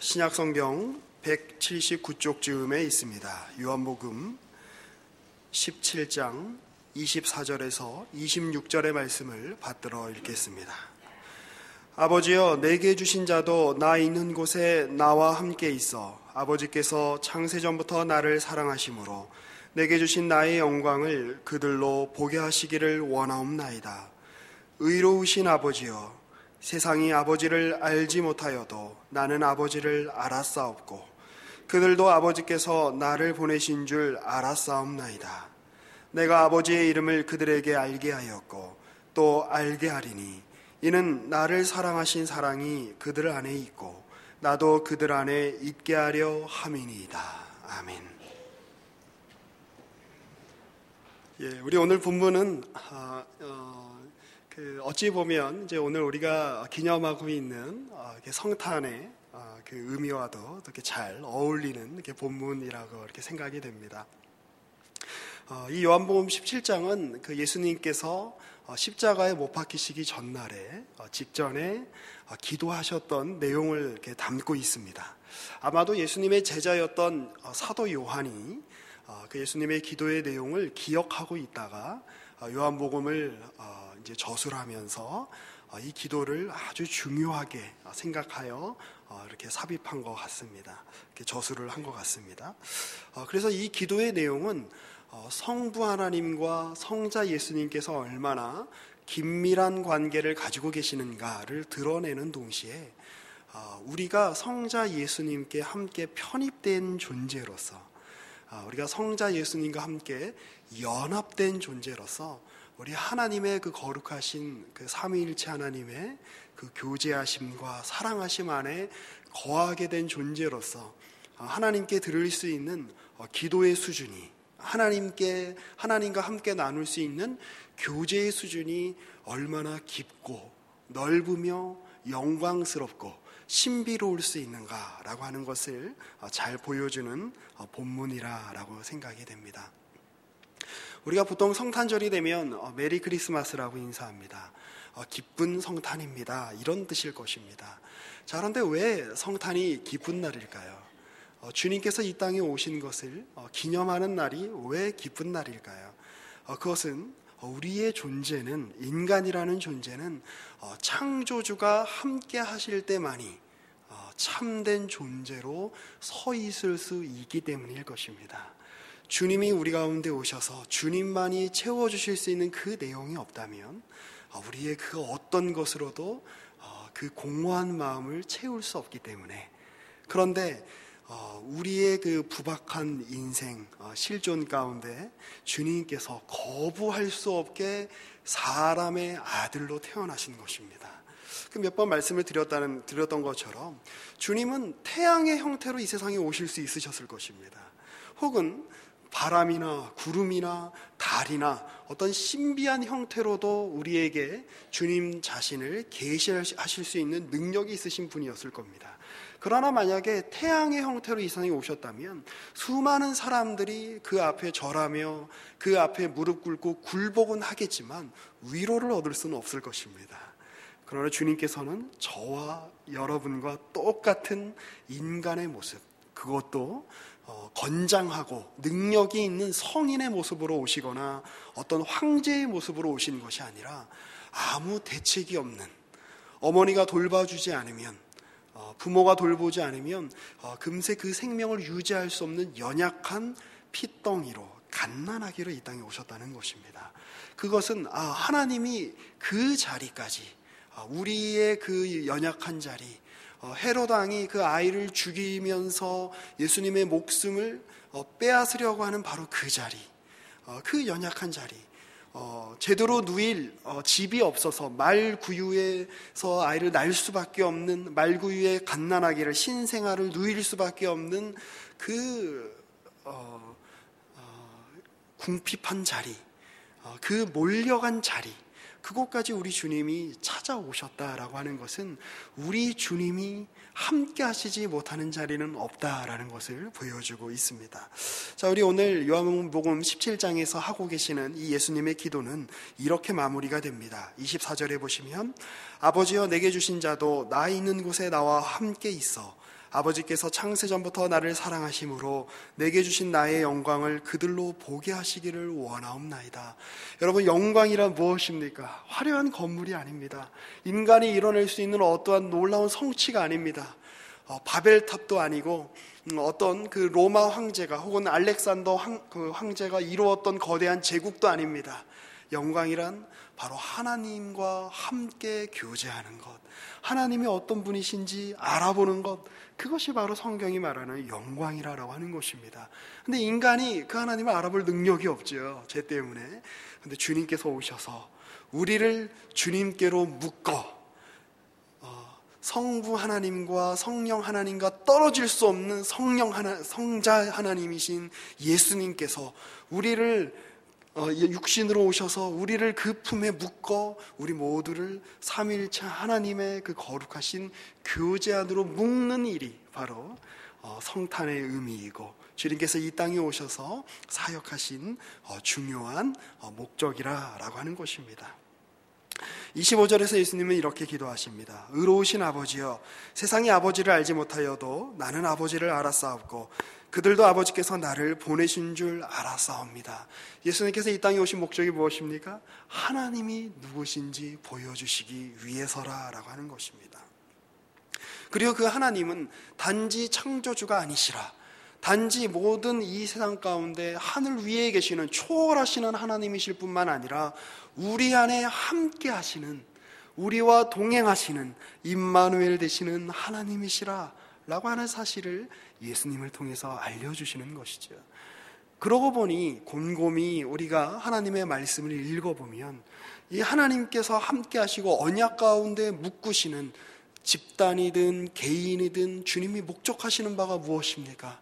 신약성경 179쪽 즈음에 있습니다. 요한복음 17장 24절에서 26절의 말씀을 받들어 읽겠습니다. 아버지여, 내게 주신 자도 나 있는 곳에 나와 함께 있어 아버지께서 창세전부터 나를 사랑하심으로 내게 주신 나의 영광을 그들로 보게 하시기를 원하옵나이다. 의로우신 아버지여, 세상이 아버지를 알지 못하여도 나는 아버지를 알았사옵고 그들도 아버지께서 나를 보내신 줄 알았사옵나이다. 내가 아버지의 이름을 그들에게 알게 하였고 또 알게 하리니 이는 나를 사랑하신 사랑이 그들 안에 있고 나도 그들 안에 있게 하려 함이니이다. 아멘. 우리 오늘 본문은 어찌 보면 이제 오늘 우리가 기념하고 있는 성탄의 그 의미와도 이렇게 잘 어울리는 이렇게 본문이라고 이렇게 생각이 됩니다. 이 요한복음 17장은 그 예수님께서 십자가에 못 박히시기 전날에 직전에 기도하셨던 내용을 이렇게 담고 있습니다. 아마도 예수님의 제자였던 사도 요한이 그 예수님의 기도의 내용을 기억하고 있다가 요한복음을 이제 저술하면서 이 기도를 아주 중요하게 생각하여 이렇게 삽입한 것 같습니다. 이렇게 저술을 한 것 같습니다. 그래서 이 기도의 내용은 성부 하나님과 성자 예수님께서 얼마나 긴밀한 관계를 가지고 계시는가를 드러내는 동시에 우리가 성자 예수님께 함께 편입된 존재로서 우리가 성자 예수님과 함께 연합된 존재로서 우리 하나님의 그 거룩하신 그 삼위일체 하나님의 그 교제하심과 사랑하심 안에 거하게 된 존재로서 하나님께 드릴 수 있는 기도의 수준이 하나님과 함께 나눌 수 있는 교제의 수준이 얼마나 깊고 넓으며 영광스럽고 신비로울 수 있는가라고 하는 것을 잘 보여주는 본문이라고 생각이 됩니다. 우리가 보통 성탄절이 되면 메리 크리스마스라고 인사합니다. 기쁜 성탄입니다. 이런 뜻일 것입니다. 자, 그런데 왜 성탄이 기쁜 날일까요? 주님께서 이 땅에 오신 것을 기념하는 날이 왜 기쁜 날일까요? 그것은 우리의 존재는, 인간이라는 존재는 창조주가 함께 하실 때만이 참된 존재로 서 있을 수 있기 때문일 것입니다. 주님이 우리 가운데 오셔서 주님만이 채워주실 수 있는 그 내용이 없다면 우리의 그 어떤 것으로도 그 공허한 마음을 채울 수 없기 때문에, 그런데 우리의 그 부박한 인생 실존 가운데 주님께서 거부할 수 없게 사람의 아들로 태어나신 것입니다. 몇 번 말씀을 드렸던 것처럼 주님은 태양의 형태로 이 세상에 오실 수 있으셨을 것입니다. 혹은 바람이나 구름이나 달이나 어떤 신비한 형태로도 우리에게 주님 자신을 계시하실 수 있는 능력이 있으신 분이었을 겁니다. 그러나 만약에 태양의 형태로 이 세상에 오셨다면 수많은 사람들이 그 앞에 절하며 그 앞에 무릎 꿇고 굴복은 하겠지만 위로를 얻을 수는 없을 것입니다. 그러나 주님께서는 저와 여러분과 똑같은 인간의 모습, 그것도 건장하고 능력이 있는 성인의 모습으로 오시거나 어떤 황제의 모습으로 오신 것이 아니라 아무 대책이 없는, 어머니가 돌봐주지 않으면, 부모가 돌보지 않으면 금세 그 생명을 유지할 수 없는 연약한 핏덩이로 갓난아기로 이 땅에 오셨다는 것입니다. 그것은 하나님이 그 자리까지, 우리의 그 연약한 자리, 헤롯 왕이 그 아이를 죽이면서 예수님의 목숨을 빼앗으려고 하는 바로 그 자리, 그 연약한 자리, 제대로 누일 집이 없어서 말구유에서 아이를 낳을 수밖에 없는, 말구유의 갓난아기를 신생아를 누일 수밖에 없는 그 궁핍한 자리, 그 몰려간 자리, 그곳까지 우리 주님이 찾아오셨다라고 하는 것은 우리 주님이 함께 하시지 못하는 자리는 없다라는 것을 보여주고 있습니다. 자, 우리 오늘 요한복음 17장에서 하고 계시는 이 예수님의 기도는 이렇게 마무리가 됩니다. 24절에 보시면 아버지여, 내게 주신 자도 나 있는 곳에 나와 함께 있어 아버지께서 창세전부터 나를 사랑하심으로 내게 주신 나의 영광을 그들로 보게 하시기를 원하옵나이다. 여러분, 영광이란 무엇입니까? 화려한 건물이 아닙니다. 인간이 이뤄낼 수 있는 어떠한 놀라운 성취가 아닙니다. 바벨탑도 아니고 어떤 그 로마 황제가 혹은 알렉산더 황제가 이루었던 거대한 제국도 아닙니다. 영광이란 바로 하나님과 함께 교제하는 것, 하나님이 어떤 분이신지 알아보는 것, 그것이 바로 성경이 말하는 영광이라고 하는 것입니다. 근데 인간이 그 하나님을 알아볼 능력이 없죠, 죄 때문에. 근데 주님께서 오셔서 우리를 주님께로 묶어 성부 하나님과 성령 하나님과 떨어질 수 없는 성자 하나님이신 예수님께서 우리를 육신으로 오셔서 우리를 그 품에 묶어 우리 모두를 삼위일체 하나님의 그 거룩하신 교제 안으로 묶는 일이 바로 성탄의 의미이고, 주님께서 이 땅에 오셔서 사역하신 중요한 목적이라고 하는 것입니다. 25절에서 예수님은 이렇게 기도하십니다. 의로우신 아버지여, 세상이 아버지를 알지 못하여도 나는 아버지를 알았사옵고 그들도 아버지께서 나를 보내신 줄 알았사옵니다. 예수님께서 이 땅에 오신 목적이 무엇입니까? 하나님이 누구신지 보여주시기 위해서라고 하는 것입니다. 그리고 그 하나님은 단지 창조주가 아니시라, 단지 모든 이 세상 가운데 하늘 위에 계시는 초월하시는 하나님이실 뿐만 아니라 우리 안에 함께 하시는, 우리와 동행하시는 임마누엘 되시는 하나님이시라 라고 하는 사실을 예수님을 통해서 알려주시는 것이죠. 그러고 보니 곰곰이 우리가 하나님의 말씀을 읽어보면 이 하나님께서 함께 하시고 언약 가운데 묶으시는 집단이든 개인이든 주님이 목적하시는 바가 무엇입니까?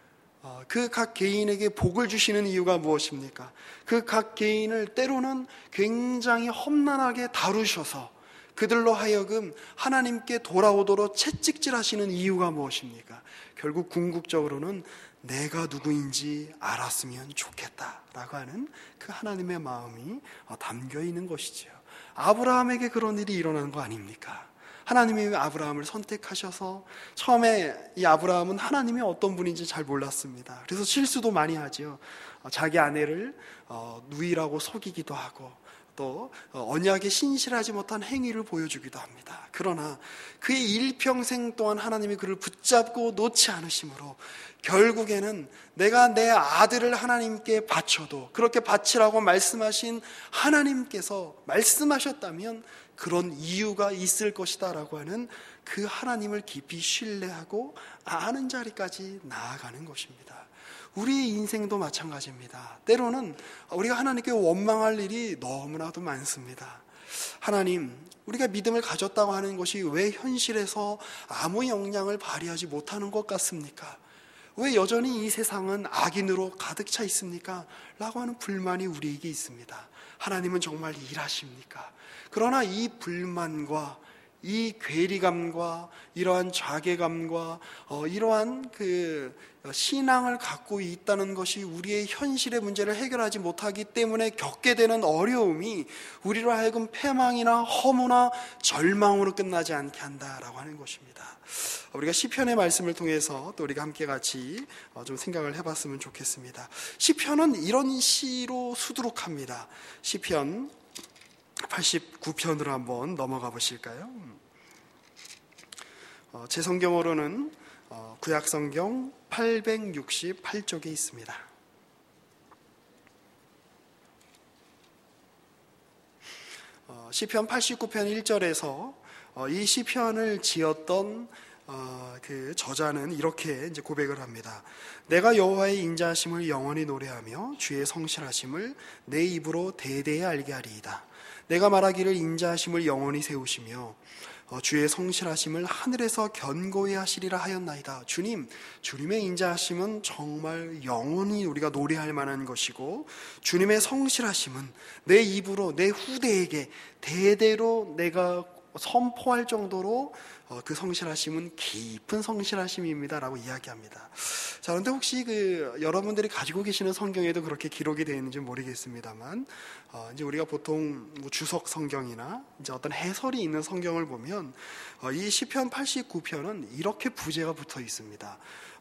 그 각 개인에게 복을 주시는 이유가 무엇입니까? 그 각 개인을 때로는 굉장히 험난하게 다루셔서 그들로 하여금 하나님께 돌아오도록 채찍질하시는 이유가 무엇입니까? 결국 궁극적으로는 내가 누구인지 알았으면 좋겠다라고 하는 그 하나님의 마음이 담겨 있는 것이죠. 아브라함에게 그런 일이 일어난 거 아닙니까? 하나님이 아브라함을 선택하셔서 처음에 이 아브라함은 하나님이 어떤 분인지 잘 몰랐습니다. 그래서 실수도 많이 하죠. 자기 아내를 누이라고 속이기도 하고 또 언약에 신실하지 못한 행위를 보여주기도 합니다. 그러나 그의 일평생 동안 하나님이 그를 붙잡고 놓지 않으심으로 결국에는 내가 내 아들을 하나님께 바쳐도 그렇게 바치라고 말씀하신 하나님께서 말씀하셨다면 그런 이유가 있을 것이다 라고 하는 그 하나님을 깊이 신뢰하고 아는 자리까지 나아가는 것입니다. 우리의 인생도 마찬가지입니다. 때로는 우리가 하나님께 원망할 일이 너무나도 많습니다. 하나님, 우리가 믿음을 가졌다고 하는 것이 왜 현실에서 아무 영향을 발휘하지 못하는 것 같습니까? 왜 여전히 이 세상은 악인으로 가득 차 있습니까? 라고 하는 불만이 우리에게 있습니다. 하나님은 정말 일하십니까? 그러나 이 불만과 이 괴리감과 이러한 자괴감과 이러한 그 신앙을 갖고 있다는 것이 우리의 현실의 문제를 해결하지 못하기 때문에 겪게 되는 어려움이 우리로 하여금 패망이나 허무나 절망으로 끝나지 않게 한다라고 하는 것입니다. 우리가 시편의 말씀을 통해서 또 우리가 함께 같이 좀 생각을 해봤으면 좋겠습니다. 시편은 이런 시로 수두룩합니다. 시편 89편으로 한번 넘어가 보실까요? 제 성경으로는 구약성경 868쪽에 있습니다. 시편 89편 1절에서 이 시편을 지었던 그 저자는 이렇게 이제 고백을 합니다. 내가 여호와의 인자하심을 영원히 노래하며 주의 성실하심을 내 입으로 대대히 알게 하리이다. 내가 말하기를 인자하심을 영원히 세우시며 주의 성실하심을 하늘에서 견고히 하시리라 하였나이다. 주님의 인자하심은 정말 영원히 우리가 노래할 만한 것이고 주님의 성실하심은 내 입으로 내 후대에게 대대로 내가 선포할 정도로 그 성실하심은 깊은 성실하심입니다라고 이야기합니다. 자, 그런데 혹시 여러분들이 가지고 계시는 성경에도 그렇게 기록이 되어 있는지 모르겠습니다만, 이제 우리가 보통 주석 성경이나 이제 어떤 해설이 있는 성경을 보면 이 시편 89편은 이렇게 부제가 붙어 있습니다.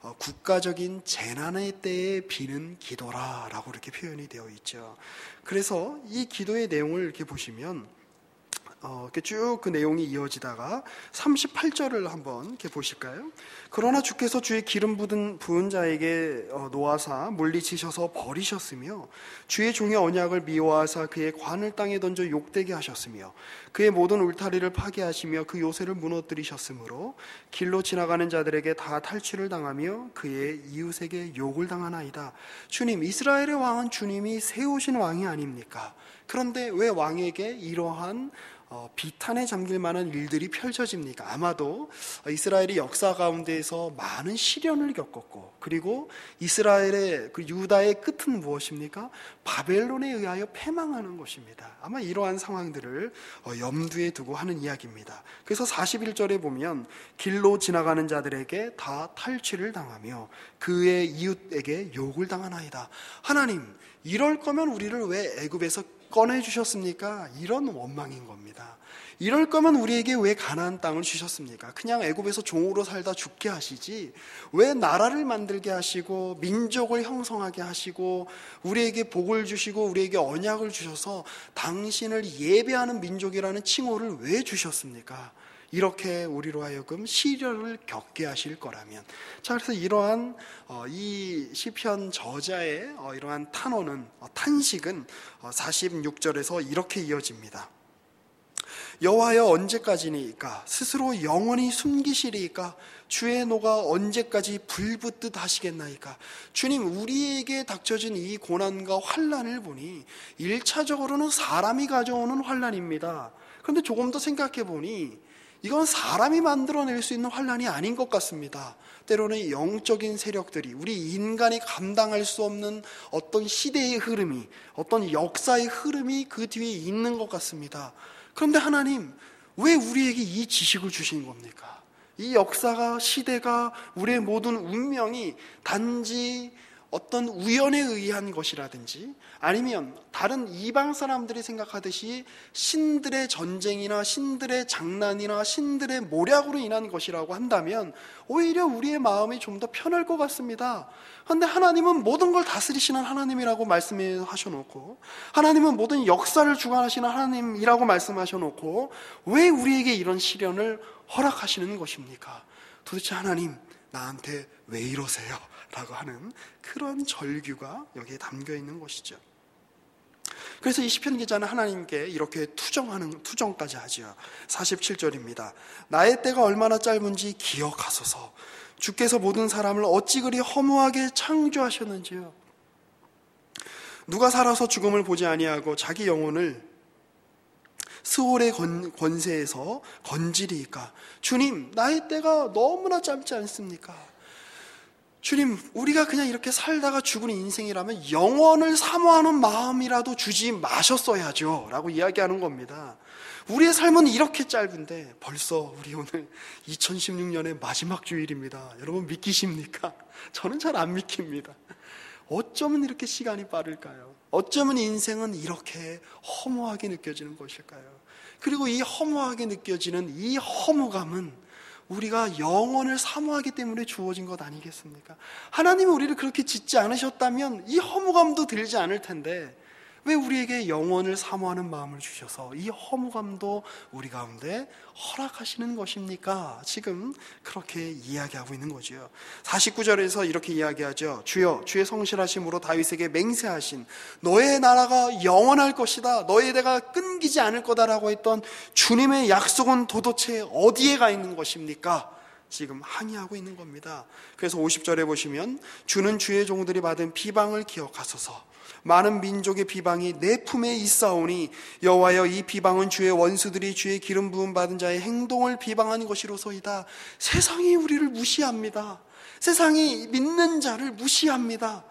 국가적인 재난의 때에 비는 기도라라고 이렇게 표현이 되어 있죠. 그래서 이 기도의 내용을 이렇게 보시면 이렇게 쭉 그 내용이 이어지다가 38절을 한번 이렇게 보실까요? 그러나 주께서 주의 기름 부은 자에게 노하사 물리치셔서 버리셨으며 주의 종의 언약을 미워하사 그의 관을 땅에 던져 욕되게 하셨으며 그의 모든 울타리를 파괴하시며 그 요새를 무너뜨리셨으므로 길로 지나가는 자들에게 다 탈취를 당하며 그의 이웃에게 욕을 당하나이다. 주님, 이스라엘의 왕은 주님이 세우신 왕이 아닙니까? 그런데 왜 왕에게 이러한 비탄에 잠길 만한 일들이 펼쳐집니까? 아마도 이스라엘이 역사 가운데에서 많은 시련을 겪었고, 그리고 이스라엘의 유다의 끝은 무엇입니까? 바벨론에 의하여 패망하는 것입니다. 아마 이러한 상황들을 염두에 두고 하는 이야기입니다. 그래서 41절에 보면 길로 지나가는 자들에게 다 탈취를 당하며 그의 이웃에게 욕을 당하나이다. 하나님, 이럴 거면 우리를 왜 애굽에서 꺼내주셨습니까? 이런 원망인 겁니다. 이럴 거면 우리에게 왜 가나안 땅을 주셨습니까? 그냥 애굽에서 종으로 살다 죽게 하시지 왜 나라를 만들게 하시고 민족을 형성하게 하시고 우리에게 복을 주시고 우리에게 언약을 주셔서 당신을 예배하는 민족이라는 칭호를 왜 주셨습니까? 이렇게 우리로 하여금 시련을 겪게 하실 거라면. 자, 그래서 이러한 이 시편 저자의 이러한 탄식은 46절에서 이렇게 이어집니다. 여호와여, 언제까지니까? 스스로 영원히 숨기시리이까? 주의 노가 언제까지 불붙듯 하시겠나이까? 주님, 우리에게 닥쳐진 이 고난과 환난을 보니 1차적으로는 사람이 가져오는 환난입니다. 그런데 조금 더 생각해 보니 이건 사람이 만들어낼 수 있는 환난이 아닌 것 같습니다. 때로는 영적인 세력들이, 우리 인간이 감당할 수 없는 어떤 시대의 흐름이, 어떤 역사의 흐름이 그 뒤에 있는 것 같습니다. 그런데 하나님, 왜 우리에게 이 지식을 주신 겁니까? 이 역사가, 시대가, 우리의 모든 운명이 단지 어떤 우연에 의한 것이라든지 아니면 다른 이방 사람들이 생각하듯이 신들의 전쟁이나 신들의 장난이나 신들의 모략으로 인한 것이라고 한다면 오히려 우리의 마음이 좀 더 편할 것 같습니다. 그런데 하나님은 모든 걸 다스리시는 하나님이라고 말씀하셔놓고, 하나님은 모든 역사를 주관하시는 하나님이라고 말씀하셔놓고 왜 우리에게 이런 시련을 허락하시는 것입니까? 도대체 하나님, 나한테 왜 이러세요? 라고 하는 그런 절규가 여기에 담겨 있는 것이죠. 그래서 이 시편 기자는 하나님께 이렇게 투정까지 하죠. 47절입니다. 나의 때가 얼마나 짧은지 기억하소서. 주께서 모든 사람을 어찌 그리 허무하게 창조하셨는지요. 누가 살아서 죽음을 보지 아니하고 자기 영혼을 스올의 권세에서 건지리이까? 주님, 나의 때가 너무나 짧지 않습니까? 주님, 우리가 그냥 이렇게 살다가 죽은 인생이라면 영원을 사모하는 마음이라도 주지 마셨어야죠 라고 이야기하는 겁니다. 우리의 삶은 이렇게 짧은데 벌써 우리 오늘 2016년의 마지막 주일입니다. 여러분 믿기십니까? 저는 잘 안 믿깁니다. 어쩌면 이렇게 시간이 빠를까요? 어쩌면 인생은 이렇게 허무하게 느껴지는 것일까요? 그리고 이 허무하게 느껴지는 이 허무감은 우리가 영원을 사모하기 때문에 주어진 것 아니겠습니까? 하나님이 우리를 그렇게 짓지 않으셨다면 이 허무감도 들지 않을 텐데 왜 우리에게 영원을 사모하는 마음을 주셔서 이 허무감도 우리 가운데 허락하시는 것입니까? 지금 그렇게 이야기하고 있는 거죠. 49절에서 이렇게 이야기하죠. 주여, 주의 성실하심으로 다윗에게 맹세하신 너의 나라가 영원할 것이다, 너의 대가 끊기지 않을 거다라고 했던 주님의 약속은 도대체 어디에 가 있는 것입니까? 지금 항의하고 있는 겁니다. 그래서 50절에 보시면 주는 주의 종들이 받은 비방을 기억하소서. 많은 민족의 비방이 내 품에 있사오니 여호와여, 이 비방은 주의 원수들이 주의 기름 부음 받은 자의 행동을 비방한 것이로소이다. 세상이 우리를 무시합니다. 세상이 믿는 자를 무시합니다.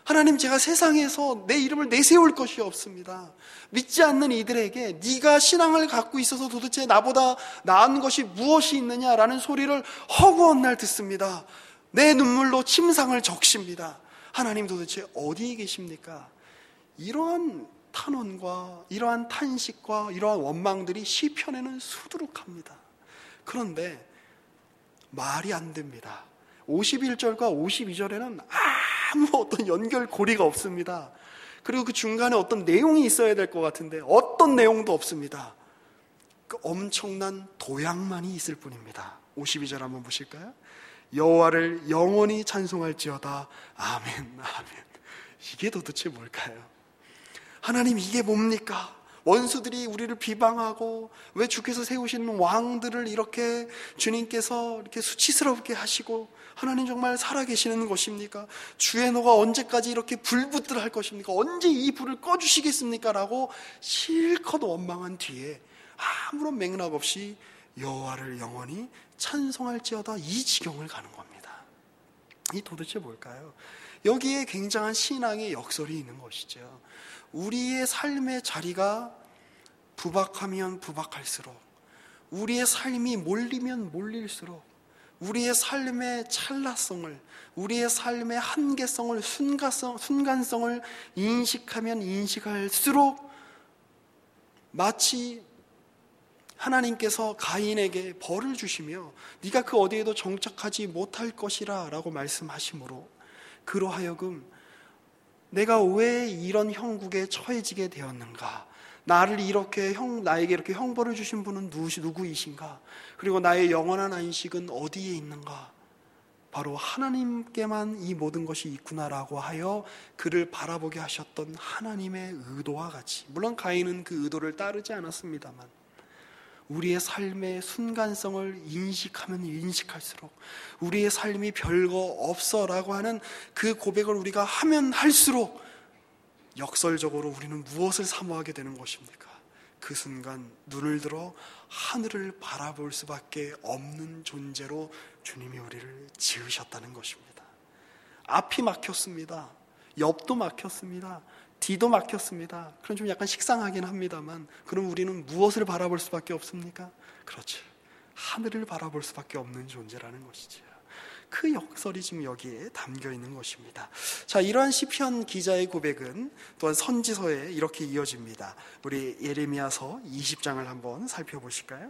하나님, 제가 세상에서 내 이름을 내세울 것이 없습니다. 믿지 않는 이들에게 네가 신앙을 갖고 있어서 도대체 나보다 나은 것이 무엇이 있느냐라는 소리를 허구한 날 듣습니다. 내 눈물로 침상을 적십니다. 하나님, 도대체 어디에 계십니까? 이러한 탄원과 이러한 탄식과 이러한 원망들이 시편에는 수두룩합니다. 그런데 말이 안 됩니다. 51절과 52절에는 아무 어떤 연결고리가 없습니다. 그리고 그 중간에 어떤 내용이 있어야 될 것 같은데 어떤 내용도 없습니다. 그 엄청난 도약만이 있을 뿐입니다. 52절 한번 보실까요? 여호와를 영원히 찬송할지어다. 아멘, 아멘. 이게 도대체 뭘까요? 하나님, 이게 뭡니까? 원수들이 우리를 비방하고 왜 주께서 세우신 왕들을 이렇게 주님께서 이렇게 수치스럽게 하시고, 하나님 정말 살아계시는 것입니까? 주의 노가 언제까지 이렇게 불붙들 할 것입니까? 언제 이 불을 꺼주시겠습니까? 라고 실컷 원망한 뒤에 아무런 맥락 없이 여호와를 영원히 찬송할지어다, 이 지경을 가는 겁니다. 이 도대체 뭘까요? 여기에 굉장한 신앙의 역설이 있는 것이죠. 우리의 삶의 자리가 부박하면 부박할수록, 우리의 삶이 몰리면 몰릴수록, 우리의 삶의 찰나성을, 우리의 삶의 한계성을, 순간성을 인식하면 인식할수록 마치 하나님께서 가인에게 벌을 주시며 네가 그 어디에도 정착하지 못할 것이라 라고 말씀하심으로, 그로 하여금 내가 왜 이런 형국에 처해지게 되었는가? 나에게 이렇게 형벌을 주신 분은 누구이신가? 그리고 나의 영원한 안식은 어디에 있는가? 바로 하나님께만 이 모든 것이 있구나라고 하여 그를 바라보게 하셨던 하나님의 의도와 같이, 물론 가인은 그 의도를 따르지 않았습니다만, 우리의 삶의 순간성을 인식하면 인식할수록, 우리의 삶이 별거 없어라고 하는 그 고백을 우리가 하면 할수록 역설적으로 우리는 무엇을 사모하게 되는 것입니까? 그 순간 눈을 들어 하늘을 바라볼 수밖에 없는 존재로 주님이 우리를 지으셨다는 것입니다. 앞이 막혔습니다. 옆도 막혔습니다. 뒤도 막혔습니다. 그럼 좀 약간 식상하긴 합니다만, 그럼 우리는 무엇을 바라볼 수밖에 없습니까? 그렇죠. 하늘을 바라볼 수밖에 없는 존재라는 것이죠. 그 역설이 지금 여기에 담겨 있는 것입니다. 자, 이러한 시편 기자의 고백은 또한 선지서에 이렇게 이어집니다. 우리 예레미야서 20장을 한번 살펴보실까요?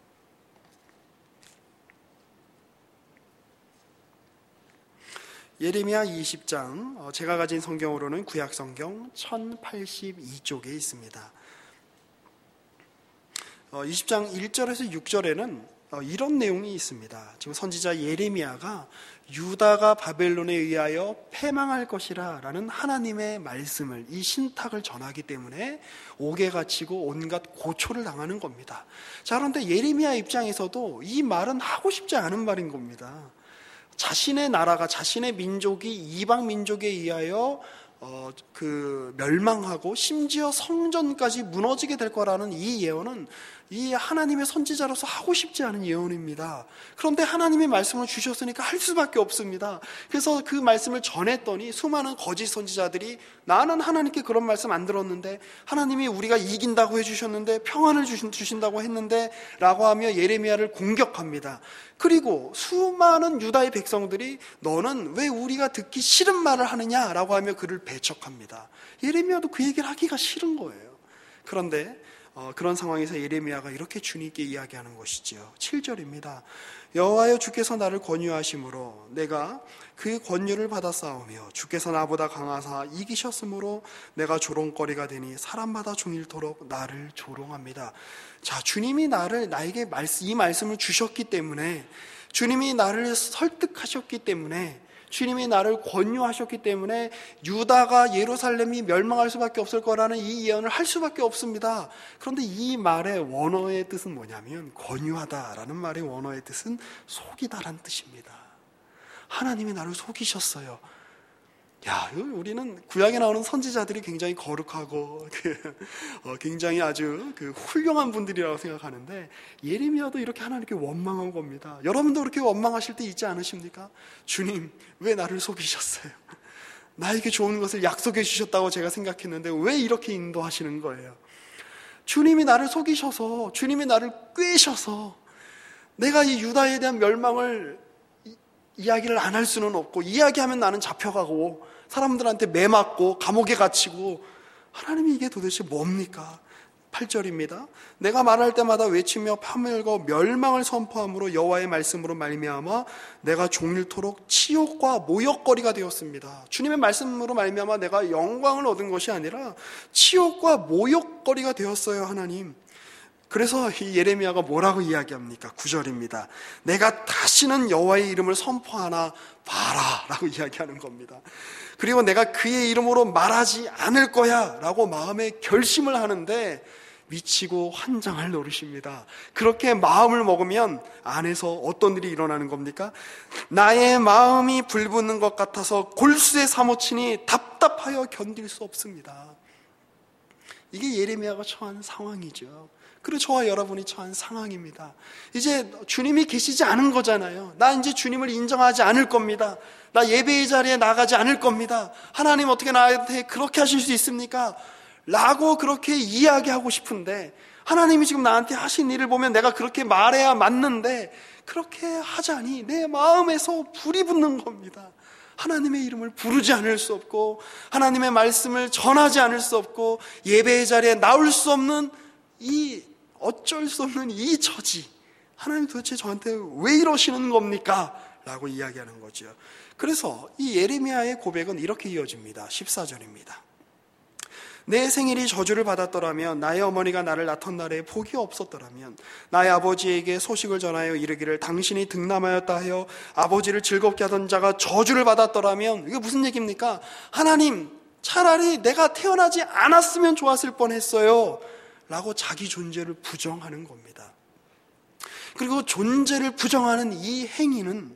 예레미야 20장, 제가 가진 성경으로는 구약성경 1082쪽에 있습니다. 20장 1절에서 6절에는 이런 내용이 있습니다. 지금 선지자 예레미야가 유다가 바벨론에 의하여 패망할 것이라 라는 하나님의 말씀을, 이 신탁을 전하기 때문에 옥에 갇히고 온갖 고초를 당하는 겁니다. 자, 그런데 예레미야 입장에서도 이 말은 하고 싶지 않은 말인 겁니다. 자신의 나라가, 자신의 민족이 이방 민족에 의하여 멸망하고 심지어 성전까지 무너지게 될 거라는 이 예언은 이 하나님의 선지자로서 하고 싶지 않은 예언입니다. 그런데 하나님의 말씀을 주셨으니까 할 수밖에 없습니다. 그래서 그 말씀을 전했더니 수많은 거짓 선지자들이 나는 하나님께 그런 말씀 안 들었는데, 하나님이 우리가 이긴다고 해주셨는데, 평안을 주신다고 했는데 라고 하며 예레미야를 공격합니다. 그리고 수많은 유다의 백성들이 너는 왜 우리가 듣기 싫은 말을 하느냐라고 하며 그를 배척합니다. 예레미야도 그 얘기를 하기가 싫은 거예요. 그런데 그런 상황에서 예레미야가 이렇게 주님께 이야기하는 것이지요. 7절입니다. 여호와여, 주께서 나를 권유하심으로 내가 그 권유를 받아 싸우며 주께서 나보다 강하사 이기셨으므로 내가 조롱거리가 되니 사람마다 종일토록 나를 조롱합니다. 자, 주님이 나에게 이 말씀을 주셨기 때문에, 주님이 나를 설득하셨기 때문에, 주님이 나를 권유하셨기 때문에 유다가, 예루살렘이 멸망할 수밖에 없을 거라는 이 예언을 할 수밖에 없습니다. 그런데 이 말의 원어의 뜻은 뭐냐면, 권유하다라는 말의 원어의 뜻은 속이다라는 뜻입니다. 하나님이 나를 속이셨어요. 야, 우리는 구약에 나오는 선지자들이 굉장히 거룩하고 굉장히 아주 훌륭한 분들이라고 생각하는데, 예레미야도 이렇게 하나님께 원망한 겁니다. 여러분도 그렇게 원망하실 때 있지 않으십니까? 주님, 왜 나를 속이셨어요? 나에게 좋은 것을 약속해 주셨다고 제가 생각했는데 왜 이렇게 인도하시는 거예요? 주님이 나를 속이셔서, 주님이 나를 꿰셔서 내가 이 유다에 대한 멸망을 이야기를 안 할 수는 없고, 이야기하면 나는 잡혀가고 사람들한테 매맞고 감옥에 갇히고, 하나님이 이게 도대체 뭡니까? 8절입니다. 내가 말할 때마다 외치며 파멸과 멸망을 선포함으로 여호와의 말씀으로 말미암아 내가 종일토록 치욕과 모욕거리가 되었습니다. 주님의 말씀으로 말미암아 내가 영광을 얻은 것이 아니라 치욕과 모욕거리가 되었어요, 하나님. 그래서 이 예레미야가 뭐라고 이야기합니까? 9절입니다. 내가 다시는 여호와의 이름을 선포하나 봐라 라고 이야기하는 겁니다. 그리고 내가 그의 이름으로 말하지 않을 거야 라고 마음에 결심을 하는데 미치고 환장할 노릇입니다. 그렇게 마음을 먹으면 안에서 어떤 일이 일어나는 겁니까? 나의 마음이 불붙는 것 같아서 골수에 사무치니 답답하여 견딜 수 없습니다. 이게 예레미야가 처한 상황이죠. 그리고 저와 여러분이 처한 상황입니다. 이제 주님이 계시지 않은 거잖아요. 나 이제 주님을 인정하지 않을 겁니다. 나 예배의 자리에 나가지 않을 겁니다. 하나님 어떻게 나한테 그렇게 하실 수 있습니까? 라고 그렇게 이야기하고 싶은데, 하나님이 지금 나한테 하신 일을 보면 내가 그렇게 말해야 맞는데 그렇게 하자니 내 마음에서 불이 붙는 겁니다. 하나님의 이름을 부르지 않을 수 없고, 하나님의 말씀을 전하지 않을 수 없고, 예배의 자리에 나올 수 없는 이 어쩔 수 없는 이 처지, 하나님 도대체 저한테 왜 이러시는 겁니까? 라고 이야기하는 거죠. 그래서 이 예레미야의 고백은 이렇게 이어집니다. 14절입니다. 내 생일이 저주를 받았더라면, 나의 어머니가 나를 낳던 날에 복이 없었더라면, 나의 아버지에게 소식을 전하여 이르기를 당신이 득남하였다 하여 아버지를 즐겁게 하던 자가 저주를 받았더라면, 이게 무슨 얘기입니까? 하나님, 차라리 내가 태어나지 않았으면 좋았을 뻔했어요 라고 자기 존재를 부정하는 겁니다. 그리고 존재를 부정하는 이 행위는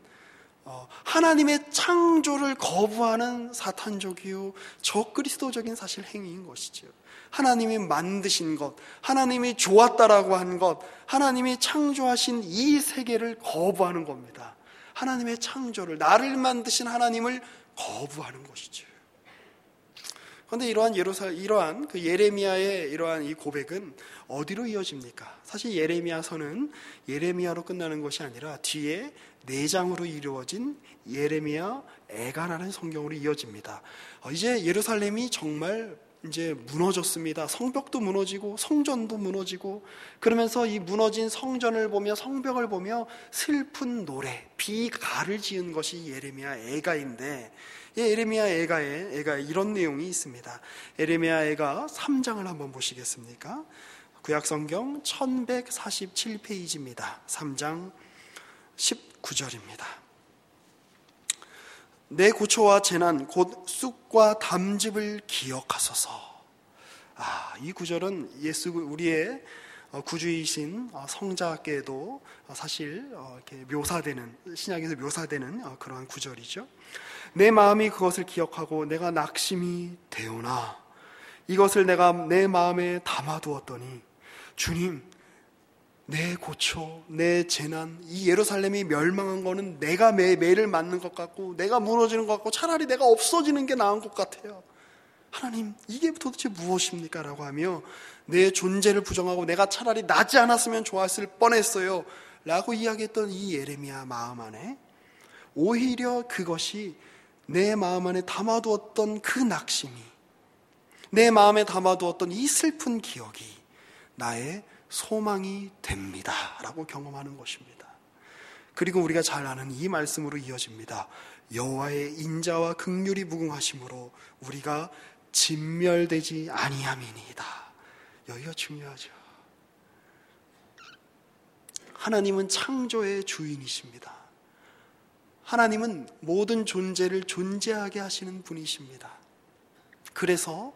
하나님의 창조를 거부하는 사탄적이요 적그리스도적인 사실 행위인 것이죠. 하나님이 만드신 것, 하나님이 좋았다라고 한 것, 하나님이 창조하신 이 세계를 거부하는 겁니다. 하나님의 창조를, 나를 만드신 하나님을 거부하는 것이죠. 그런데 이러한 그 예레미야의 이러한 이 고백은 어디로 이어집니까? 사실 예레미야서는 예레미야로 끝나는 것이 아니라 뒤에 4장으로 이루어진 예레미야 애가라는 성경으로 이어집니다. 이제 예루살렘이 정말 이제 무너졌습니다. 성벽도 무너지고 성전도 무너지고, 그러면서 이 무너진 성전을 보며 성벽을 보며 슬픈 노래, 비가를 지은 것이 예레미야 애가인데, 예레미야 애가에 이런 내용이 있습니다. 예레미야 애가 3장을 한번 보시겠습니까? 구약성경 1147페이지입니다. 3장 19절입니다. 내 고초와 재난 곧 쑥과 담즙을 기억하소서. 이 구절은 우리의 구주이신 성자께도 사실 이렇게 묘사되는, 신약에서 묘사되는 그러한 구절이죠. 내 마음이 그것을 기억하고 내가 낙심이 되오나 이것을 내가 내 마음에 담아두었더니, 주님, 내 고초, 내 재난, 이 예루살렘이 멸망한 거는 내가 매를 맞는 것 같고 내가 무너지는 것 같고 차라리 내가 없어지는 게 나은 것 같아요. 하나님, 이게 도대체 무엇입니까? 라고 하며 내 존재를 부정하고 내가 차라리 나지 않았으면 좋았을 뻔했어요 라고 이야기했던 이 예레미야 마음 안에 오히려 그것이 내 마음 안에 담아두었던 그 낙심이, 내 마음에 담아두었던 이 슬픈 기억이 나의 소망이 됩니다 라고 경험하는 것입니다. 그리고 우리가 잘 아는 이 말씀으로 이어집니다. 여호와의 인자와 긍휼이 무궁하심으로 우리가 진멸되지 아니함이니이다. 여기가 중요하죠. 하나님은 창조의 주인이십니다. 하나님은 모든 존재를 존재하게 하시는 분이십니다. 그래서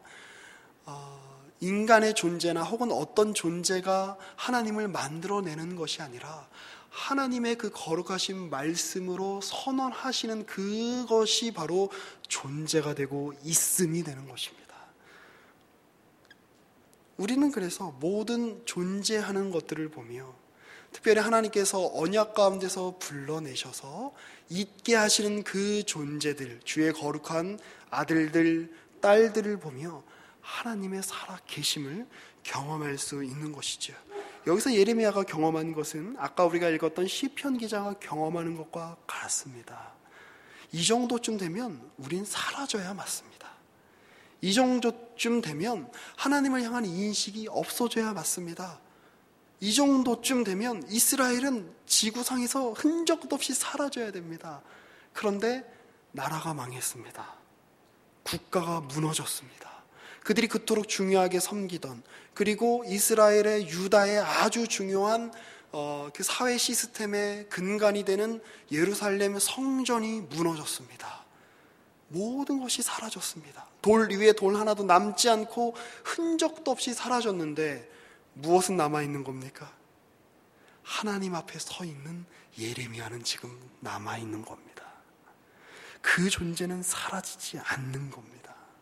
인간의 존재나 혹은 어떤 존재가 하나님을 만들어내는 것이 아니라 하나님의 그 거룩하신 말씀으로 선언하시는 그것이 바로 존재가 되고 있음이 되는 것입니다. 우리는 그래서 모든 존재하는 것들을 보며 특별히 하나님께서 언약 가운데서 불러내셔서 있게 하시는 그 존재들, 주의 거룩한 아들들, 딸들을 보며 하나님의 살아계심을 경험할 수 있는 것이죠. 여기서 예레미야가 경험한 것은 아까 우리가 읽었던 시편 기자가 경험하는 것과 같습니다. 이 정도쯤 되면 우린 사라져야 맞습니다. 이 정도쯤 되면 하나님을 향한 인식이 없어져야 맞습니다. 이 정도쯤 되면 이스라엘은 지구상에서 흔적도 없이 사라져야 됩니다. 그런데 나라가 망했습니다. 국가가 무너졌습니다. 그들이 그토록 중요하게 섬기던, 그리고 이스라엘의 유다의 아주 중요한 그 사회 시스템의 근간이 되는 예루살렘 성전이 무너졌습니다. 모든 것이 사라졌습니다. 돌 위에 돌 하나도 남지 않고 흔적도 없이 사라졌는데 무엇은 남아있는 겁니까? 하나님 앞에 서 있는 예레미야는 지금 남아있는 겁니다. 그 존재는 사라지지 않는 겁니다.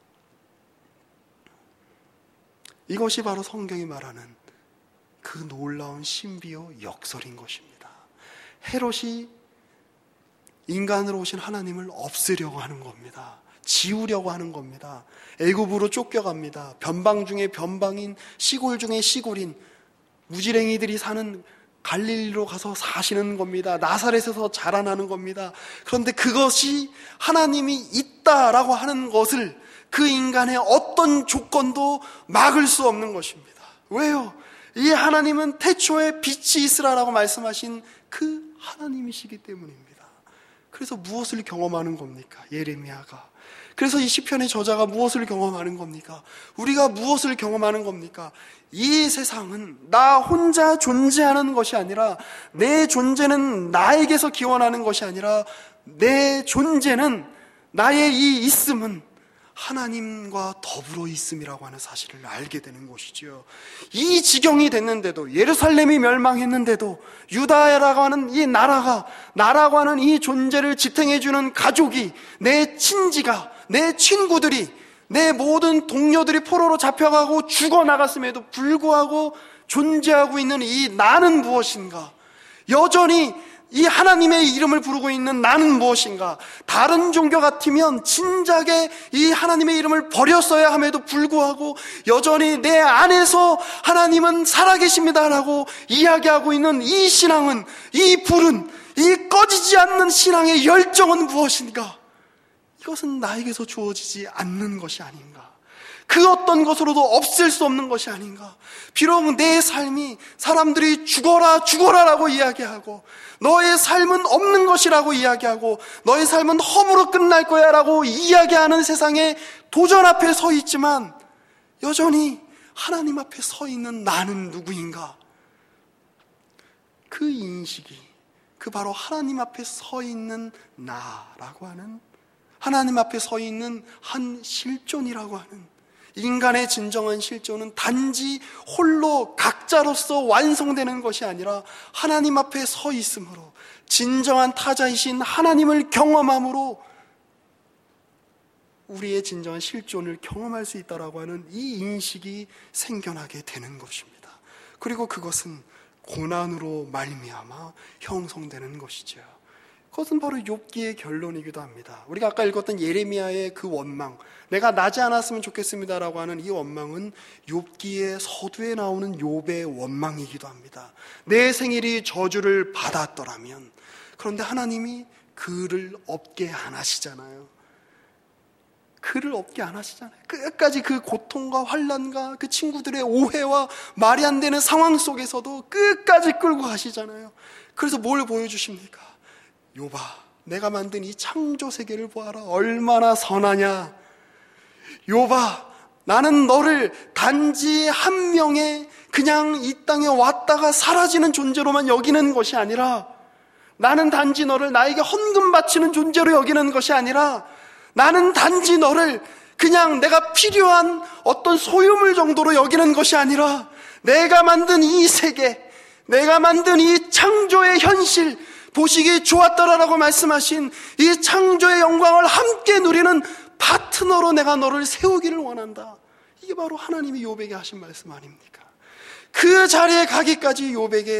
이것이 바로 성경이 말하는 그 놀라운 신비요 역설인 것입니다. 헤롯이 인간으로 오신 하나님을 없애려고 하는 겁니다. 지우려고 하는 겁니다. 애굽으로 쫓겨갑니다. 변방 중에 변방인, 시골 중에 시골인 무지랭이들이 사는 갈릴리로 가서 사시는 겁니다. 나사렛에서 자라나는 겁니다. 그런데 그것이 하나님이 있다라고 하는 것을 그 인간의 어떤 조건도 막을 수 없는 것입니다. 왜요? 이 하나님은 태초에 빛이 있으라라고 말씀하신 그 하나님이시기 때문입니다. 그래서 무엇을 경험하는 겁니까? 예레미야가. 그래서 이 시편의 저자가 무엇을 경험하는 겁니까? 우리가 무엇을 경험하는 겁니까? 이 세상은 나 혼자 존재하는 것이 아니라, 내 존재는 나에게서 기원하는 것이 아니라, 내 존재는, 나의 이 있음은 하나님과 더불어 있음이라고 하는 사실을 알게 되는 것이죠. 이 지경이 됐는데도, 예루살렘이 멸망했는데도, 유다라고 하는 이 나라고 하는 이 존재를 지탱해주는 가족이, 내 친지가, 내 친구들이, 내 모든 동료들이 포로로 잡혀가고 죽어나갔음에도 불구하고 존재하고 있는 이 나는 무엇인가? 여전히 이 하나님의 이름을 부르고 있는 나는 무엇인가? 다른 종교 같으면 진작에 이 하나님의 이름을 버렸어야 함에도 불구하고 여전히 내 안에서 하나님은 살아계십니다라고 이야기하고 있는 이 신앙은, 이 불은, 이 꺼지지 않는 신앙의 열정은 무엇인가? 이것은 나에게서 주어지지 않는 것이 아닌가? 그 어떤 것으로도 없앨 수 없는 것이 아닌가? 비록 내 삶이 사람들이 죽어라 죽어라라고 이야기하고, 너의 삶은 없는 것이라고 이야기하고, 너의 삶은 험으로 끝날 거야 라고 이야기하는 세상에 도전 앞에 서 있지만, 여전히 하나님 앞에 서 있는 나는 누구인가? 그 인식이, 그 바로 하나님 앞에 서 있는 나라고 하는, 하나님 앞에 서 있는 한 실존이라고 하는, 인간의 진정한 실존은 단지 홀로 각자로서 완성되는 것이 아니라 하나님 앞에 서 있으므로, 진정한 타자이신 하나님을 경험함으로 우리의 진정한 실존을 경험할 수 있다라고 하는 이 인식이 생겨나게 되는 것입니다. 그리고 그것은 고난으로 말미암아 형성되는 것이죠. 그것은 바로 욥기의 결론이기도 합니다. 우리가 아까 읽었던 예레미야의 그 원망, 내가 나지 않았으면 좋겠습니다라고 하는 이 원망은 욥기의 서두에 나오는 욥의 원망이기도 합니다. 내 생일이 저주를 받았더라면. 그런데 하나님이 그를 없게 안 하시잖아요. 그를 없게 안 하시잖아요. 끝까지 그 고통과 환난과 그 친구들의 오해와 말이 안 되는 상황 속에서도 끝까지 끌고 가시잖아요. 그래서 뭘 보여주십니까? 욥아, 내가 만든 이 창조 세계를 보아라. 얼마나 선하냐. 욥아, 나는 너를 단지 한 명의 그냥 이 땅에 왔다가 사라지는 존재로만 여기는 것이 아니라, 나는 단지 너를 나에게 헌금 바치는 존재로 여기는 것이 아니라, 나는 단지 너를 그냥 내가 필요한 어떤 소유물 정도로 여기는 것이 아니라, 내가 만든 이 세계, 내가 만든 이 창조의 현실, 보시기 좋았더라라고 말씀하신 이 창조의 영광을 함께 누리는 파트너로 내가 너를 세우기를 원한다. 이게 바로 하나님이 욥에게 하신 말씀 아닙니까? 그 자리에 가기까지 욥에게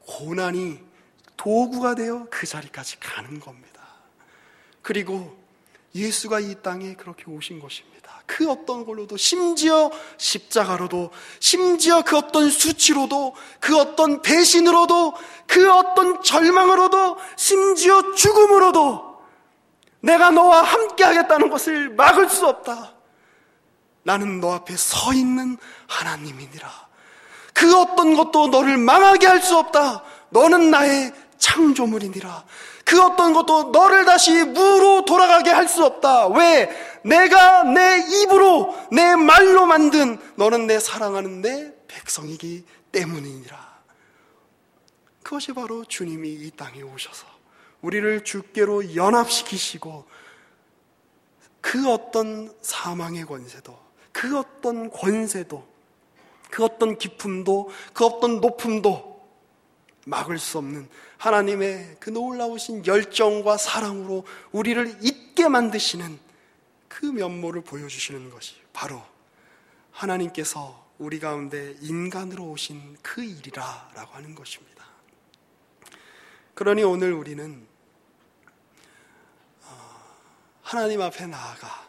고난이 도구가 되어 그 자리까지 가는 겁니다. 그리고 예수가 이 땅에 그렇게 오신 것입니다. 그 어떤 걸로도, 심지어 십자가로도, 심지어 그 어떤 수치로도, 그 어떤 배신으로도, 그 어떤 절망으로도, 심지어 죽음으로도 내가 너와 함께 하겠다는 것을 막을 수 없다. 나는 너 앞에 서 있는 하나님이니라. 그 어떤 것도 너를 망하게 할 수 없다. 너는 나의 창조물이니라. 그 어떤 것도 너를 다시 무로 돌아가게 할 수 없다. 왜? 내가 내 입으로, 내 말로 만든 너는 내 사랑하는 내 백성이기 때문이니라. 그것이 바로 주님이 이 땅에 오셔서 우리를 주께로 연합시키시고, 그 어떤 사망의 권세도, 그 어떤 권세도, 그 어떤 기쁨도, 그 어떤 높음도 막을 수 없는 하나님의 그 놀라우신 열정과 사랑으로 우리를 잊게 만드시는 그 면모를 보여주시는 것이 바로 하나님께서 우리 가운데 인간으로 오신 그 일이라 라고 하는 것입니다. 그러니 오늘 우리는 하나님 앞에 나아가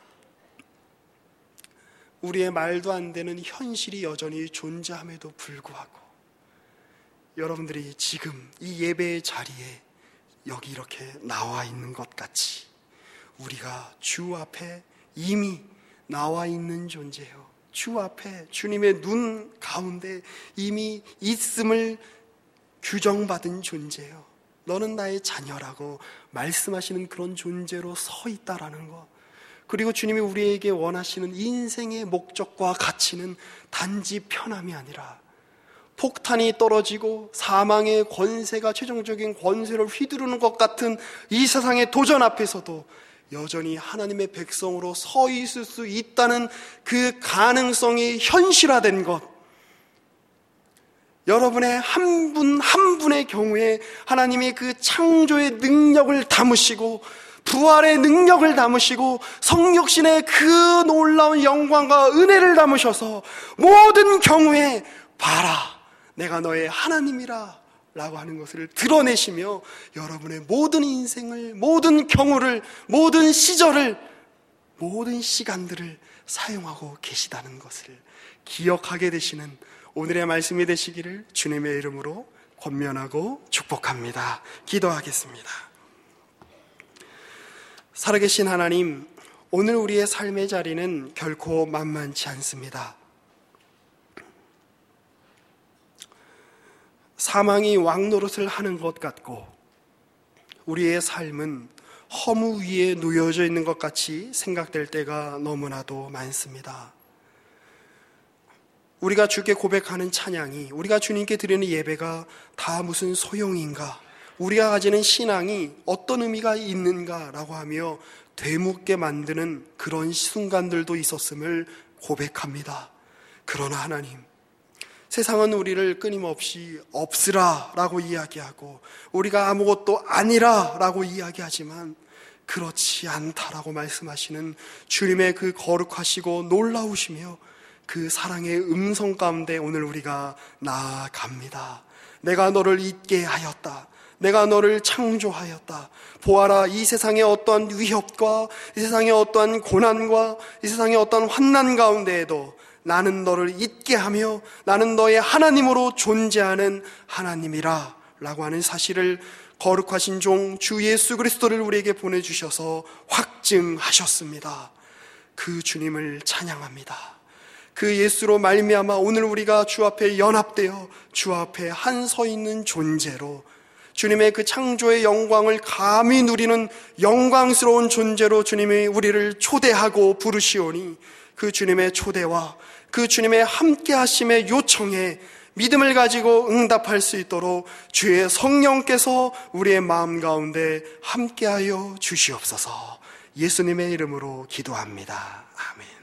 우리의 말도 안 되는 현실이 여전히 존재함에도 불구하고 여러분들이 지금 이 예배의 자리에 여기 이렇게 나와 있는 것 같이 우리가 주 앞에 이미 나와 있는 존재요. 주 앞에 주님의 눈 가운데 이미 있음을 규정받은 존재요. 너는 나의 자녀라고 말씀하시는 그런 존재로 서 있다라는 것. 그리고 주님이 우리에게 원하시는 인생의 목적과 가치는 단지 편함이 아니라 폭탄이 떨어지고 사망의 권세가 최종적인 권세를 휘두르는 것 같은 이 세상의 도전 앞에서도 여전히 하나님의 백성으로 서 있을 수 있다는 그 가능성이 현실화된 것. 여러분의 한 분 한 분의 경우에 하나님이 그 창조의 능력을 담으시고 부활의 능력을 담으시고 성육신의 그 놀라운 영광과 은혜를 담으셔서 모든 경우에 봐라, 내가 너의 하나님이라 라고 하는 것을 드러내시며 여러분의 모든 인생을, 모든 경우를, 모든 시절을, 모든 시간들을 사용하고 계시다는 것을 기억하게 되시는 오늘의 말씀이 되시기를 주님의 이름으로 권면하고 축복합니다. 기도하겠습니다. 살아계신 하나님, 오늘 우리의 삶의 자리는 결코 만만치 않습니다. 사망이 왕노릇을 하는 것 같고 우리의 삶은 허무 위에 놓여져 있는 것 같이 생각될 때가 너무나도 많습니다. 우리가 주께 고백하는 찬양이, 우리가 주님께 드리는 예배가 다 무슨 소용인가, 우리가 가지는 신앙이 어떤 의미가 있는가라고 하며 되묻게 만드는 그런 순간들도 있었음을 고백합니다. 그러나 하나님, 세상은 우리를 끊임없이 없으라 라고 이야기하고 우리가 아무것도 아니라 라고 이야기하지만 그렇지 않다라고 말씀하시는 주님의 그 거룩하시고 놀라우시며 그 사랑의 음성 가운데 오늘 우리가 나아갑니다. 내가 너를 잊게 하였다. 내가 너를 창조하였다. 보아라, 이 세상의 어떠한 위협과 이 세상의 어떠한 고난과 이 세상의 어떠한 환난 가운데에도 나는 너를 잊게 하며 나는 너의 하나님으로 존재하는 하나님이라 라고 하는 사실을 거룩하신 종 주 예수 그리스도를 우리에게 보내주셔서 확증하셨습니다. 그 주님을 찬양합니다. 그 예수로 말미암아 오늘 우리가 주 앞에 연합되어 주 앞에 한 서 있는 존재로 주님의 그 창조의 영광을 감히 누리는 영광스러운 존재로 주님이 우리를 초대하고 부르시오니 그 주님의 초대와 그 주님의 함께 하심의 요청에 믿음을 가지고 응답할 수 있도록 주의 성령께서 우리의 마음 가운데 함께하여 주시옵소서. 예수님의 이름으로 기도합니다. 아멘.